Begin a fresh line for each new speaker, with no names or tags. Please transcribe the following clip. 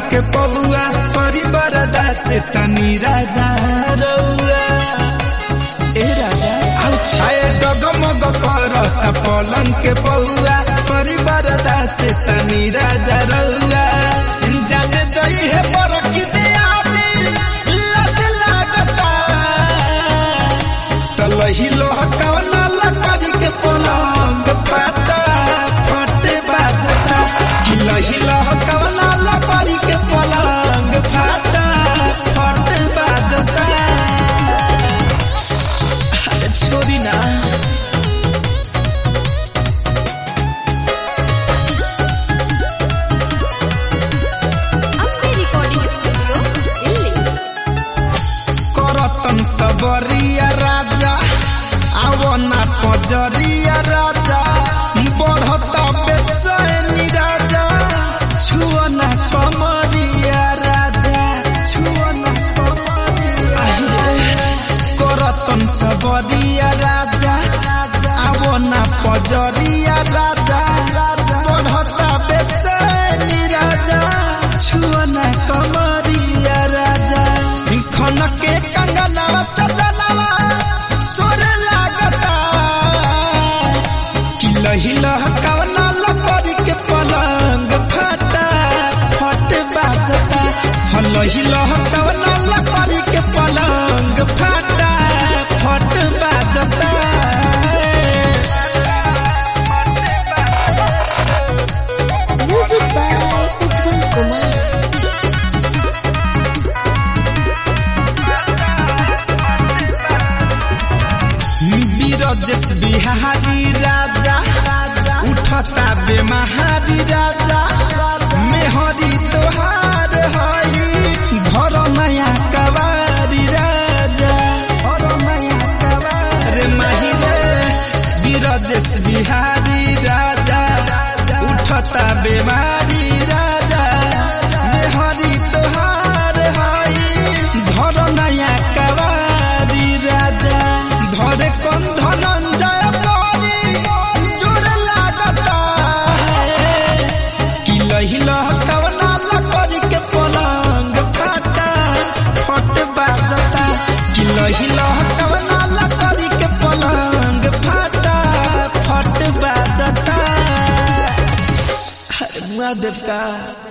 के पौआ परी बरदा से तनी राजा रउआ ए राजा आए डगमग करता पलंग के पौआ परी बरदा से तनी राजा रउआ जाने जई है बरकी दे आदि लज लागता तलही लोह कवना लकड़ी के पलंग फटा फटे बाजता लही लोह कवना लकड़ी के पलंग फटा फटे बाजता छोड़ी ना करतन सबरिया राजा आवना पजरिया राजा बढ़ता बेचैनी राजा छुअना कमरिया राजा छुअना कमरिया करतन सबरिया राजा आवना पजरिया राजा बढ़ता बेचैनी राजा छुअना कमरिया राजा खन के कंगनवा सजनवा सोर लागता कि लही लह कवना लकड़ी के पलंग फटा फट बाजता लही लह कवना लकड़ी के पलंग फटा फट बाजता
म्यूजिक बाय उज्जवल कुमार।
बीरजेश बिहारी राजा उठता बेमहारी राजा मेहरी तोहार हई घर नया कवारी राजा रे माहिरे बीरजेश बिहारी राजा उठता बेमारी राजा मेहरी तोहार हई घर नया कवारी राजा धरे कौन धनंजय परी जोर लागता कि लही लह कवना लकड़ी के पलंग फटा फट बाजता कि लही लह कवना लकड़ी के पलंग फटा फट बाजता अरे मुआ देवता।